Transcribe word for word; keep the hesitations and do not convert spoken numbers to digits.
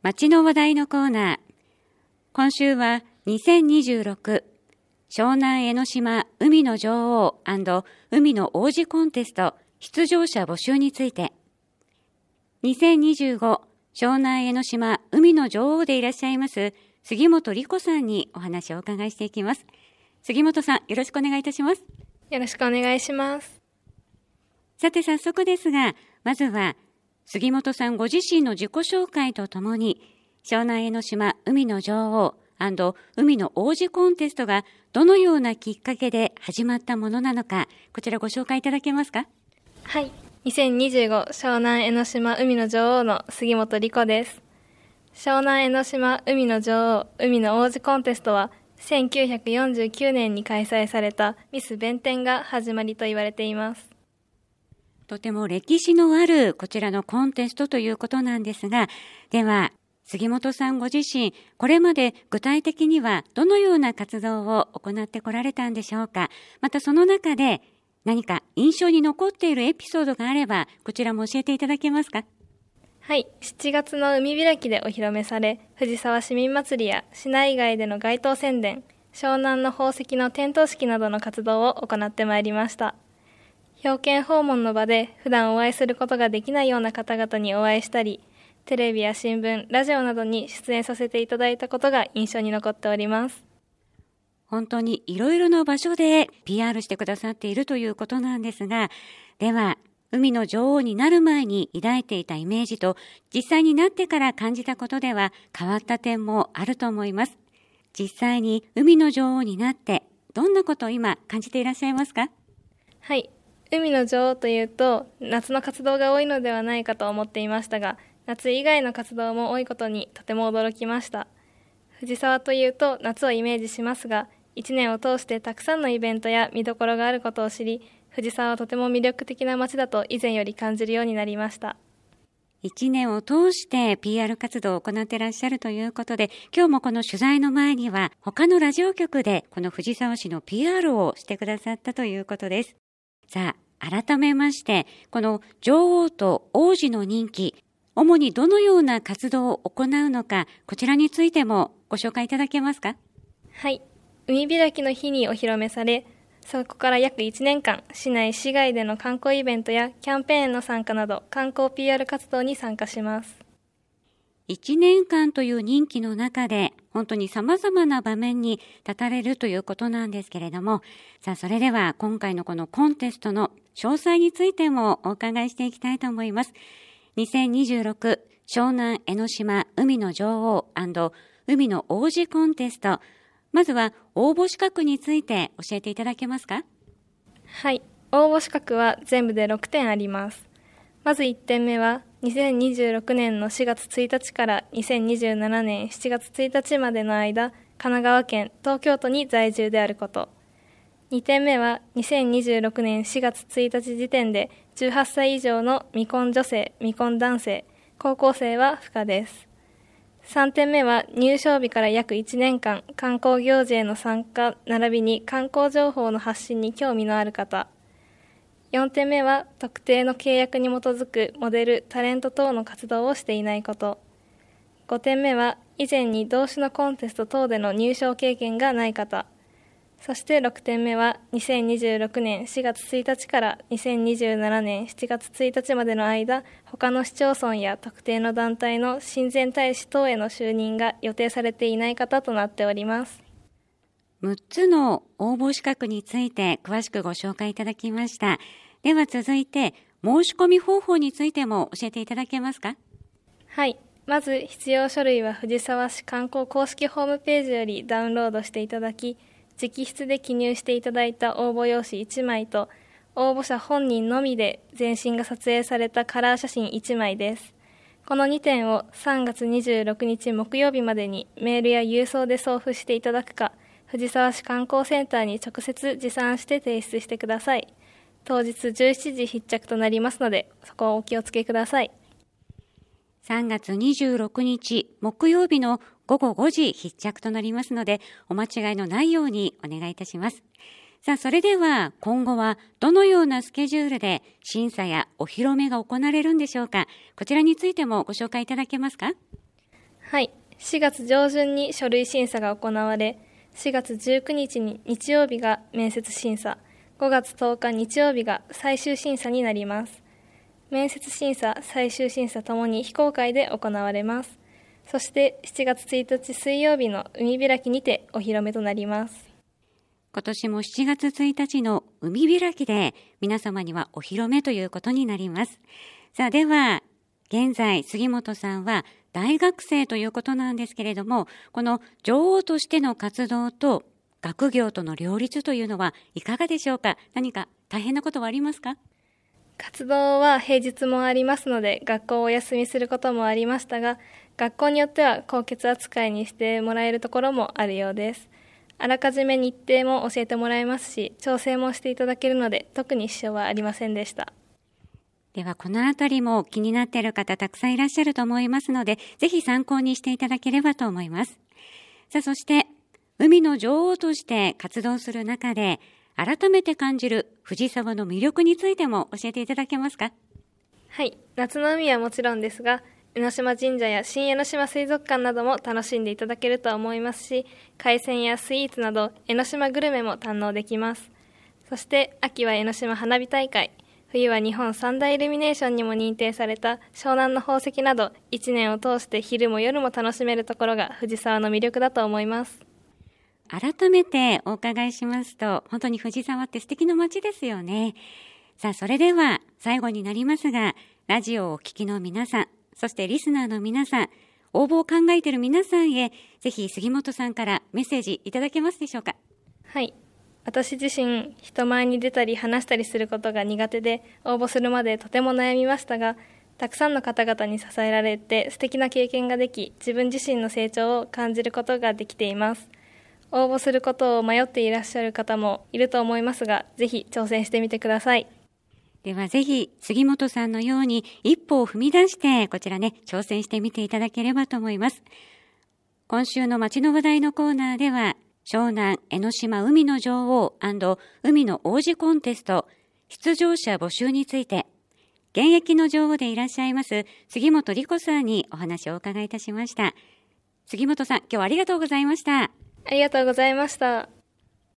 街の話題のコーナー。今週はにせんにじゅうろく湘南江ノ島海の女王&海の王子コンテスト出場者募集について、にせんにじゅうご湘南江ノ島海の女王でいらっしゃいます杉本理子さんにお話をお伺いしていきます。杉本さん、よろしくお願いいたします。 よろしくお願いします。 さて早速ですが、まずは杉本さんご自身の自己紹介とともに、湘南江ノ島海の女王&海の王子コンテストがどのようなきっかけで始まったものなのか、こちらご紹介いただけますか？ はい。にせんにじゅうご湘南江ノ島海の女王の杉本理子です。湘南江ノ島海の女王海の王子コンテストはせんきゅうひゃくよんじゅうきゅうねんに開催されたミス弁天が始まりと言われています。 とても歴史のあるこちらのコンテストということなんですが、では杉本さんご自身、これまで具体的にはどのような活動を行ってこられたんでしょうか。またその中で何か印象に残っているエピソードがあれば、こちらも教えていただけますか？ はい。しちがつの海開きでお披露目され、藤沢市民祭りや市内外での街頭宣伝、湘南の宝石の点灯式などの活動を行ってまいりました。表敬訪問の場で普段お会いすることができないような方々にお会いしたり、テレビや新聞、ラジオなどに出演させていただいたことが印象に残っております。 本当にいろいろな場所で ピーアール してくださっているということなんですが、では海の女王になる前に抱いていたイメージと実際になってから感じたことでは変わった点もあると思います。実際に海の女王になってどんなことを今感じていらっしゃいますか？ はい。海の女王というと夏の活動が多いのではないかと思っていましたが、夏以外の活動も多いことにとても驚きました。藤沢というと夏をイメージしますが、一年を通してたくさんのイベントや見どころがあることを知り、藤沢はとても魅力的な街だと以前より感じるようになりました。 一年を通して ピーアール 活動を行っていらっしゃるということで、今日もこの取材の前には他のラジオ局でこの藤沢市の ピーアール をしてくださったということです。さあ、改めましてこの女王と王子の任期、主にどのような活動を行うのか、こちらについてもご紹介いただけますか？ はい。海開きの日にお披露目され、そこから約いちねんかん、市内市外での観光イベントやキャンペーンの参加など観光 ピーアール 活動に参加します。 いちねんかんという任期の中で本当に様々な場面に立たれるということなんですけれども、さあそれでは今回のこのコンテストの詳細についてもお伺いしていきたいと思います。にせんにじゅうろく湘南江ノ島海の女王&海の王子コンテスト、まずは応募資格について教えていただけますか？ はい。応募資格は全部でろくてんあります。まずいってんめはにせんにじゅうろくねんのしがつついたちからにせんにじゅうななねんしちがつついたちまでの間、神奈川県、東京都に在住であること。にてんめはにせんにじゅうろくねんしがつついたち時点でじゅうはっさい以上の未婚女性、未婚男性、高校生は不可です。さんてんめは入賞日から約いちねんかん観光行事への参加並びに観光情報の発信に興味のある方。よんてんめは特定の契約に基づくモデル、タレント等の活動をしていないこと。ごてんめは以前に同種のコンテスト等での入賞経験がない方。そしてろくてんめはにせんにじゅうろくねんしがつついたちからにせんにじゅうななねんしちがつついたちまでの間、他の市町村や特定の団体の親善大使等への就任が予定されていない方となっております。 むっつの応募資格について詳しくご紹介いただきました。では続いて申し込み方法についても教えていただけますか？ はい。まず必要書類は藤沢市観光公式ホームページよりダウンロードしていただき、直筆で記入していただいた応募用紙いちまいと、応募者本人のみで全身が撮影されたカラー写真いちまいです。このにてんをさんがつにじゅうろくにち木曜日までにメールや郵送で送付していただくか、藤沢市観光センターに直接持参して提出してください。当日じゅうしちじ必着となりますので、そこをお気をつけください。 さんがつにじゅうろくにち木曜日のごごごじ必着となりますので、お間違いのないようにお願いいたします。さあ、それでは今後はどのようなスケジュールで審査やお披露目が行われるんでしょうか。こちらについてもご紹介いただけますか。 はい、しがつ上旬に書類審査が行われ、しがつじゅうくにちに日曜日が面接審査、ごがつとおか日曜日が最終審査になります。面接審査、最終審査ともに非公開で行われます。そしてしちがつついたち水曜日の海開きにてお披露目となります。 今年もしちがつついたちの海開きで皆様にはお披露目ということになります。さあでは、現在杉本さんは大学生ということなんですけれども、この女王としての活動と学業との両立というのはいかがでしょうか。何か大変なことはありますか？ 活動は平日もありますので、学校をお休みすることもありましたが、学校によっては高欠扱いにしてもらえるところもあるようです。あらかじめ日程も教えてもらえますし、調整もしていただけるので、特に支障はありませんでした。 ではこのあたりも気になっている方たくさんいらっしゃると思いますので、ぜひ参考にしていただければと思います。さあそして、海の女王として活動する中で、改めて感じる藤沢の魅力についても教えていただけますか？ はい、夏の海はもちろんですが、江ノ島神社や新江ノ島水族館なども楽しんでいただけると思いますし、海鮮やスイーツなど江ノ島グルメも堪能できます。そして秋は江ノ島花火大会、冬は日本三大イルミネーションにも認定された湘南の宝石など、一年を通して昼も夜も楽しめるところが藤沢の魅力だと思います。 改めてお伺いしますと、本当に藤沢って素敵な街ですよね。さあそれでは最後になりますが、ラジオをお聞きの皆さん、そしてリスナーの皆さん、応募を考えている皆さんへ、ぜひ杉本さんからメッセージいただけますでしょうか？ はい、私自身人前に出たり話したりすることが苦手で、応募するまでとても悩みましたが、たくさんの方々に支えられて素敵な経験ができ、自分自身の成長を感じることができています。応募することを迷っていらっしゃる方もいると思いますが、ぜひ挑戦してみてください。 ではぜひ杉本さんのように一歩を踏み出してこちらね、挑戦してみていただければと思います。今週の街の話題のコーナーでは、湘南江ノ島海の女王&海の王子コンテスト出場者募集について、現役の女王でいらっしゃいます杉本理子さんにお話をお伺いいたしました。杉本さん、今日はありがとうございました。 ありがとうございました。